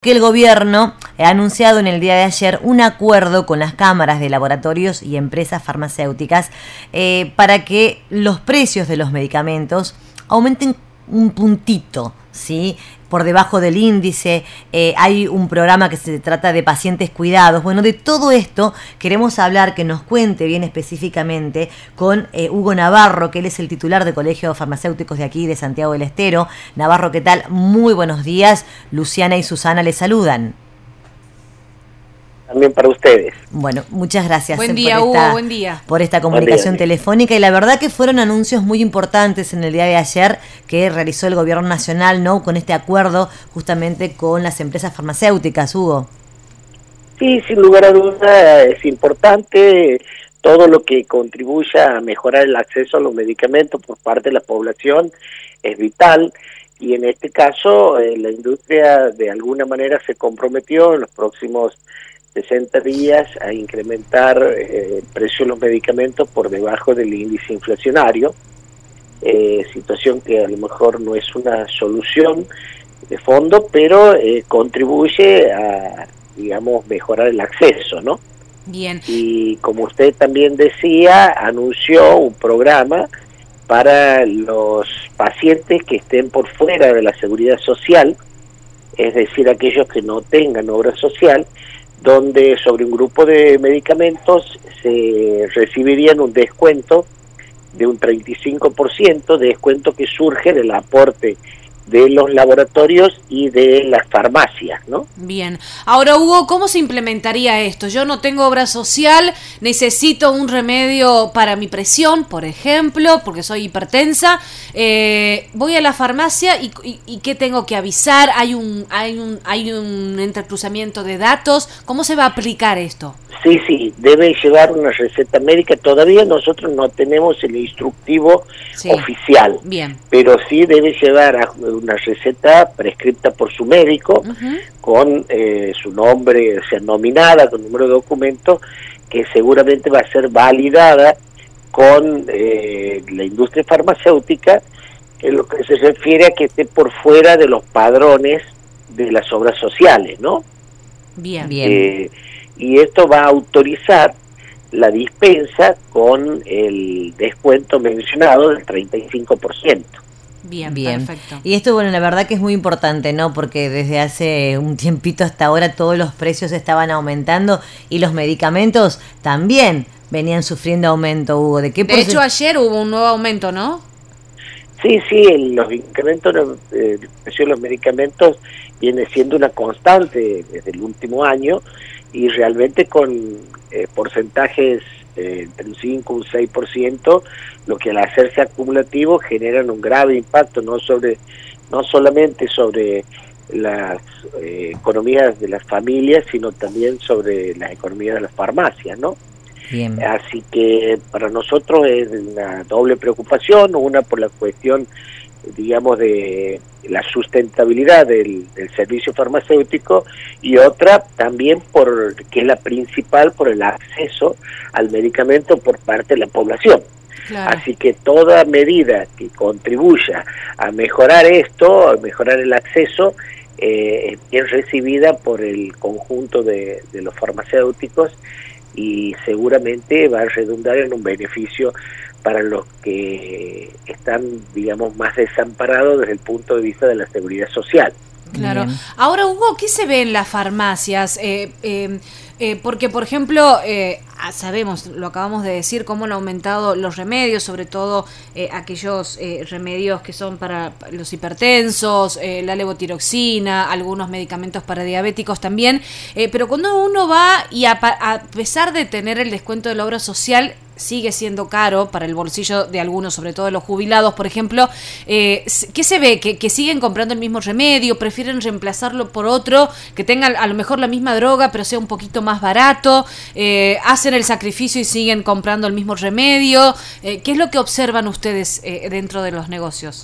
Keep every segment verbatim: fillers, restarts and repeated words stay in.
que el gobierno ha anunciado en el día de ayer un acuerdo con las cámaras de laboratorios y empresas farmacéuticas eh, para que los precios de los medicamentos aumenten un puntito, ¿sí? Por debajo del índice. Eh, hay un programa que se trata de pacientes cuidados. Bueno, de todo esto queremos hablar, que nos cuente bien específicamente con eh, Hugo Navarro, que él es el titular de Colegio Farmacéuticos de aquí, de Santiago del Estero. Navarro, ¿qué tal? Muy buenos días. Luciana y Susana les saludan. También para ustedes. Bueno, muchas gracias. Buen día, por esta, Hugo, buen día. Por esta comunicación Buen día. telefónica. Y la verdad que fueron anuncios muy importantes en el día de ayer que realizó el gobierno nacional, ¿no? Con este acuerdo justamente con las empresas farmacéuticas, Hugo. Sí, sin lugar a duda es importante todo lo que contribuya a mejorar el acceso a los medicamentos por parte de la población, es vital. Y en este caso, eh, la industria de alguna manera se comprometió en los próximos sesenta días a incrementar eh, el precio de los medicamentos por debajo del índice inflacionario, eh, situación que a lo mejor no es una solución de fondo, pero eh, contribuye a, digamos, mejorar el acceso, ¿no? Bien. Y como usted también decía, anunció un programa para los pacientes que estén por fuera de la seguridad social, es decir, aquellos que no tengan obra social, donde sobre un grupo de medicamentos se recibirían un descuento de un treinta y cinco por ciento, descuento que surge del aporte de los laboratorios y de las farmacias, ¿no? Bien. Ahora, Hugo, ¿cómo se implementaría esto? Yo no tengo obra social, necesito un remedio para mi presión, por ejemplo, porque soy hipertensa. Eh, voy a la farmacia y, y, y ¿qué tengo que avisar? ¿Hay un, hay un, hay un entrecruzamiento de datos? ¿Cómo se va a aplicar esto? Sí, sí, debe llevar una receta médica. Todavía nosotros no tenemos el instructivo Sí. oficial, Bien. pero sí debe llevar a una receta prescripta por su médico, Uh-huh. con eh, su nombre, o sea, nominada, con número de documento, que seguramente va a ser validada con eh, la industria farmacéutica, en lo que se refiere a que esté por fuera de los padrones de las obras sociales, ¿no? Bien. Bien. Eh, y esto va a autorizar la dispensa con el descuento mencionado del treinta y cinco por ciento. Bien, Bien. perfecto. Y esto, bueno, la verdad que es muy importante, ¿no? Porque desde hace un tiempito hasta ahora todos los precios estaban aumentando y los medicamentos también venían sufriendo aumento, Hugo. ¿De qué De hecho, ayer hubo un nuevo aumento, ¿no? Sí, sí, el, los incrementos eh, el precio de los medicamentos viene siendo una constante desde el último año, y realmente con eh, porcentajes eh, entre un cinco y un seis por ciento, lo que al hacerse acumulativo generan un grave impacto no sobre no solamente sobre las eh, economías de las familias, sino también sobre las economías de las farmacias, ¿no? Bien. Así que para nosotros es una doble preocupación, una por la cuestión, digamos, de la sustentabilidad del, del servicio farmacéutico, y otra también por, que es la principal, por el acceso al medicamento por parte de la población. Claro. Así que toda medida que contribuya a mejorar esto, a mejorar el acceso, eh, es bien recibida por el conjunto de, de los farmacéuticos, y seguramente va a redundar en un beneficio para los que están, digamos, más desamparados desde el punto de vista de la seguridad social. Claro. Bien. Ahora, Hugo, ¿qué se ve en las farmacias? Eh, eh, eh, porque, por ejemplo, eh, sabemos, lo acabamos de decir, cómo han aumentado los remedios, sobre todo eh, aquellos eh, remedios que son para los hipertensos, eh, la levotiroxina, algunos medicamentos para diabéticos también. Eh, pero cuando uno va y a, a pesar de tener el descuento de la obra social, sigue siendo caro para el bolsillo de algunos, sobre todo de los jubilados, por ejemplo. Eh, ¿Qué se ve? ¿Que, que siguen comprando el mismo remedio? ¿Prefieren reemplazarlo por otro que tenga a lo mejor la misma droga, pero sea un poquito más barato? Eh, ¿Hacen el sacrificio y siguen comprando el mismo remedio? Eh, ¿Qué es lo que observan ustedes eh, dentro de los negocios?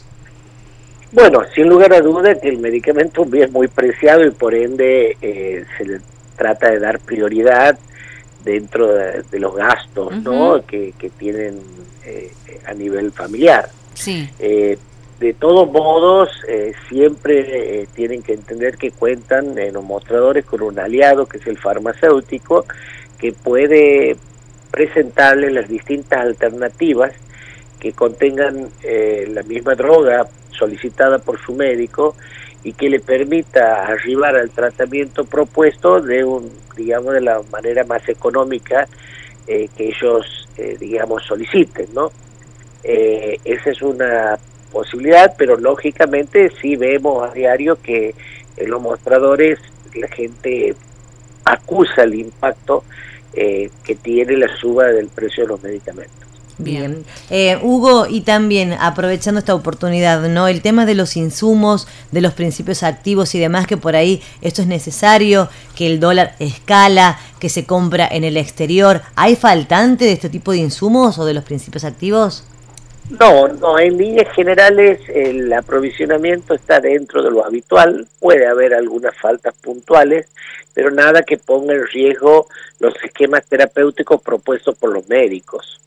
Bueno, sin lugar a duda que el medicamento es un bien muy preciado, y por ende eh, se le trata de dar prioridad dentro de, de los gastos, uh-huh. ¿no? que, que tienen eh, a nivel familiar. Sí. Eh, de todos modos, eh, siempre eh, tienen que entender que cuentan en los mostradores con un aliado, que es el farmacéutico, que puede presentarles las distintas alternativas que contengan eh, la misma droga solicitada por su médico y que le permita arribar al tratamiento propuesto de un, digamos, de la manera más económica eh, que ellos, eh, digamos, soliciten, ¿no? Eh, esa es una posibilidad, pero lógicamente sí vemos a diario que en los mostradores la gente acusa el impacto eh, que tiene la suba del precio de los medicamentos. Bien, eh, Hugo, y también aprovechando esta oportunidad, ¿no? El tema de los insumos, de los principios activos y demás, que por ahí esto es necesario, que el dólar escala, que se compra en el exterior. ¿Hay faltante de este tipo de insumos o de los principios activos? No, no, en líneas generales el aprovisionamiento está dentro de lo habitual, puede haber algunas faltas puntuales, pero nada que ponga en riesgo los esquemas terapéuticos propuestos por los médicos.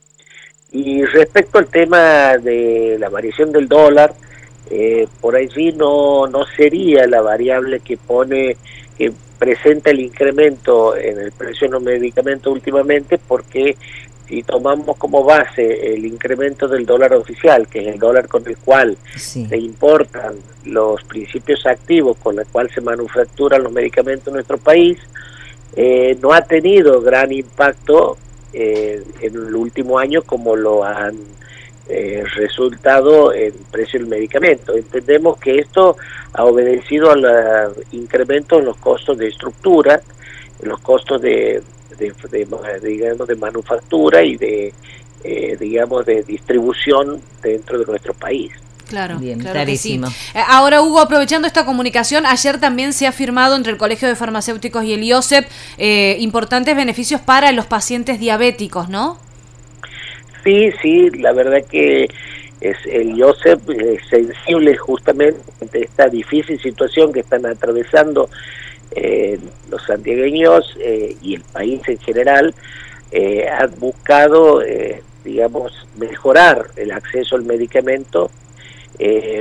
Y respecto al tema de la variación del dólar, eh, por allí no, no sería la variable que pone, que presenta el incremento en el precio de los medicamentos últimamente, porque si tomamos como base el incremento del dólar oficial, que es el dólar con el cual sí. se importan los principios activos, con el cual se manufacturan los medicamentos en nuestro país, eh, no ha tenido gran impacto Eh, en el último año como lo han eh, resultado en precio del medicamento. Entendemos que esto ha obedecido al incremento en los costos de estructura, en los costos de, de, de, de digamos de manufactura y de eh, digamos de distribución dentro de nuestro país. Claro, Bien, claro clarísimo. Que sí. Ahora, Hugo, aprovechando esta comunicación, ayer también se ha firmado entre el Colegio de Farmacéuticos y el I O S E P eh, importantes beneficios para los pacientes diabéticos, ¿no? Sí, sí, la verdad que es el I O S E P es sensible justamente ante esta difícil situación que están atravesando eh, los santiagueños eh, y el país en general. Eh, han buscado, eh, digamos, mejorar el acceso al medicamento, Eh,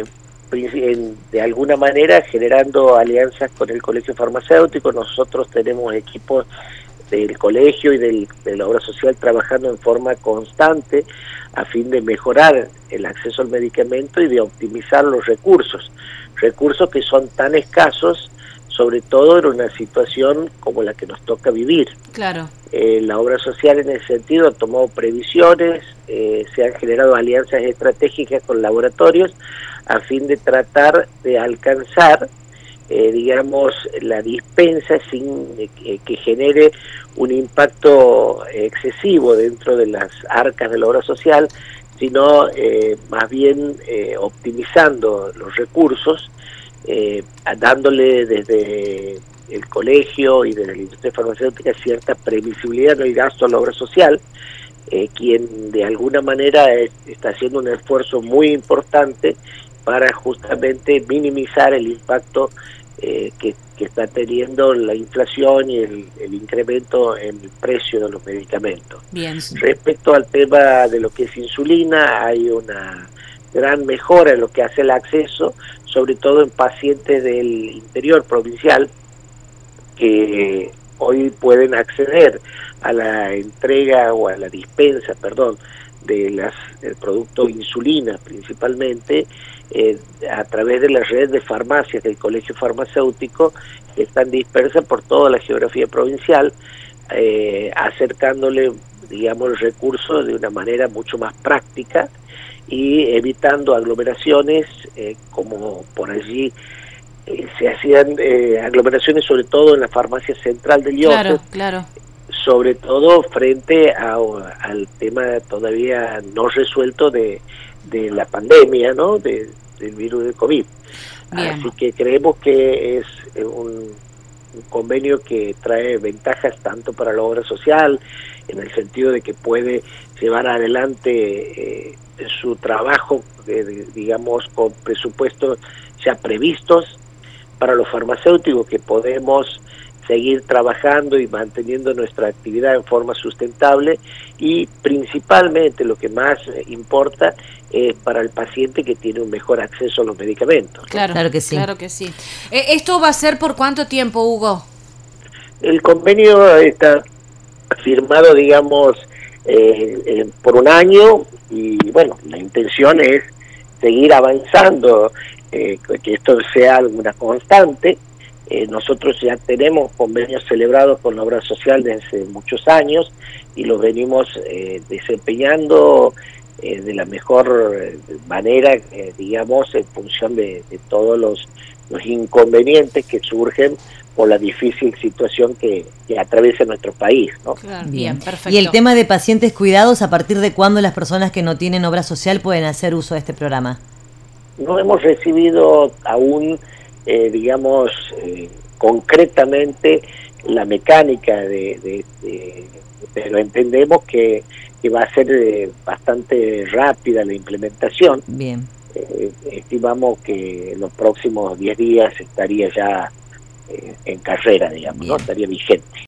de alguna manera generando alianzas con el colegio farmacéutico. Nosotros tenemos equipos del colegio y del, de la obra social trabajando en forma constante a fin de mejorar el acceso al medicamento y de optimizar los recursos, recursos que son tan escasos, sobre todo en una situación como la que nos toca vivir. Claro. Eh, la obra social en ese sentido ha tomado previsiones, eh, se han generado alianzas estratégicas con laboratorios a fin de tratar de alcanzar, eh, digamos, la dispensa sin eh, que genere un impacto excesivo dentro de las arcas de la obra social, sino eh, más bien eh, optimizando los recursos, eh, dándole desde el colegio y desde la industria farmacéutica cierta previsibilidad no y gasto a la obra social, eh, quien de alguna manera es, está haciendo un esfuerzo muy importante para justamente minimizar el impacto eh, que, que está teniendo la inflación y el, el incremento en el precio de los medicamentos. Bien. Respecto al tema de lo que es insulina, hay una gran mejora en lo que hace el acceso, sobre todo en pacientes del interior provincial, que hoy pueden acceder a la entrega o a la dispensa, perdón, de las del producto insulina principalmente, eh, a través de la red de farmacias del colegio farmacéutico, que están dispersas por toda la geografía provincial, eh, acercándole, digamos, el recurso de una manera mucho más práctica y evitando aglomeraciones, eh, como por allí eh, se hacían eh, aglomeraciones sobre todo en la farmacia central del I O S E P, claro, claro. sobre todo frente a, al tema todavía no resuelto de, de la pandemia, ¿no? De, del virus de COVID. Bien. Así que creemos que es un, un convenio que trae ventajas tanto para la obra social, en el sentido de que puede llevar adelante eh, su trabajo, de, de, digamos, con presupuestos ya previstos, para los farmacéuticos, que podemos seguir trabajando y manteniendo nuestra actividad en forma sustentable, y principalmente lo que más importa es para el paciente que tiene un mejor acceso a los medicamentos, ¿no? Claro, claro que sí. Claro que sí. Eh, ¿Esto va a ser por cuánto tiempo, Hugo? El convenio está firmado, digamos, eh, eh, por un año y, bueno, la intención es seguir avanzando, eh, que esto sea alguna constante. Eh, nosotros ya tenemos convenios celebrados con la obra social desde hace muchos años y los venimos eh, desempeñando eh, de la mejor manera, eh, digamos, en función de, de todos los, los inconvenientes que surgen por la difícil situación que, que atraviesa nuestro país, ¿no? Claro, bien, perfecto. Y el tema de pacientes cuidados, ¿a partir de cuándo las personas que no tienen obra social pueden hacer uso de este programa? No hemos recibido aún, eh, digamos, eh, concretamente la mecánica de, de, de pero entendemos que, que va a ser eh, bastante rápida la implementación. Bien. Eh, estimamos que en los próximos diez días estaría ya eh, en carrera, digamos, Bien. ¿no? Estaría vigente.